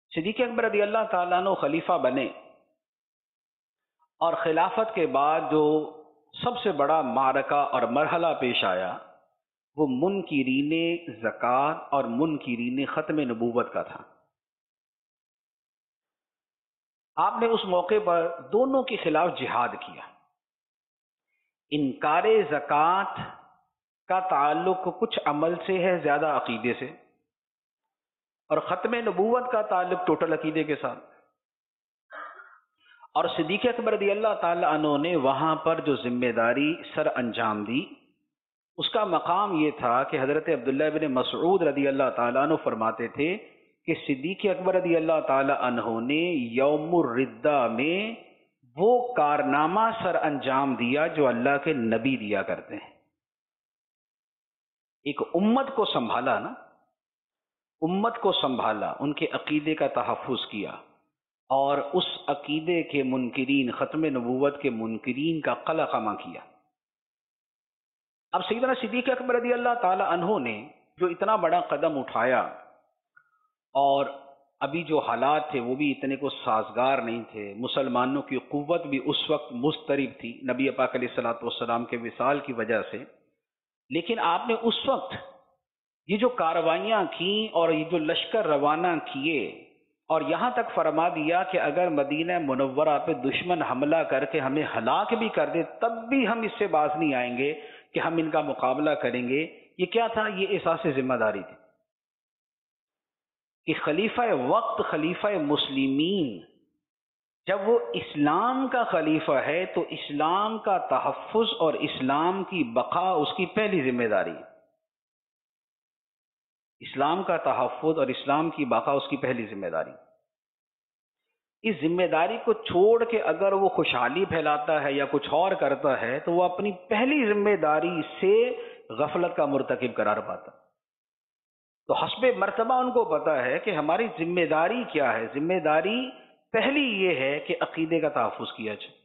صدیق اکبر رضی اللہ تعالیٰ عنہ خلیفہ بنے، اور خلافت کے بعد جو سب سے بڑا معرکہ اور مرحلہ پیش آیا وہ منکرین زکوٰۃ اور منکرین ختم نبوت کا تھا۔ آپ نے اس موقع پر دونوں کے خلاف جہاد کیا۔ انکار زکوٰۃ کا تعلق کچھ عمل سے ہے، زیادہ عقیدے سے، اور ختم نبوت کا تعلق ٹوٹل عقیدے کے ساتھ۔ اور صدیق اکبر رضی اللہ تعالی عنہ نے وہاں پر جو ذمہ داری سر انجام دی، اس کا مقام یہ تھا کہ حضرت عبداللہ بن مسعود رضی اللہ تعالیٰ عنہ فرماتے تھے کہ صدیق اکبر رضی اللہ تعالی عنہ نے یوم الردہ میں وہ کارنامہ سر انجام دیا جو اللہ کے نبی دیا کرتے ہیں۔ ایک امت کو سنبھالا نا، امت کو سنبھالا، ان کے عقیدے کا تحفظ کیا، اور اس عقیدے کے منکرین، ختم نبوت کے منکرین کا قلع خامہ کیا۔ اب سیدنا صدیق اکبر رضی اللہ تعالی عنہ نے جو اتنا بڑا قدم اٹھایا، اور ابھی جو حالات تھے وہ بھی اتنے کو سازگار نہیں تھے، مسلمانوں کی قوت بھی اس وقت مضطرب تھی نبی پاک علیہ الصلوۃ والسلام کے وصال کی وجہ سے، لیکن آپ نے اس وقت یہ جو کاروائیاں کیں اور یہ جو لشکر روانہ کیے، اور یہاں تک فرما دیا کہ اگر مدینہ منورہ پہ دشمن حملہ کر کے ہمیں ہلاک بھی کر دے تب بھی ہم اس سے باز نہیں آئیں گے کہ ہم ان کا مقابلہ کریں گے۔ یہ کیا تھا؟ یہ احساس ذمہ داری تھی کہ خلیفہ وقت، خلیفہ مسلمین جب وہ اسلام کا خلیفہ ہے تو اسلام کا تحفظ اور اسلام کی بقا اس کی پہلی ذمہ داری ہے۔ اسلام کا تحفظ اور اسلام کی بقا اس کی پہلی ذمہ داری۔ اس ذمہ داری کو چھوڑ کے اگر وہ خوشحالی پھیلاتا ہے یا کچھ اور کرتا ہے تو وہ اپنی پہلی ذمہ داری سے غفلت کا مرتکب قرار پاتا۔ تو حسب مرتبہ ان کو پتا ہے کہ ہماری ذمہ داری کیا ہے۔ ذمہ داری پہلی یہ ہے کہ عقیدے کا تحفظ کیا جائے۔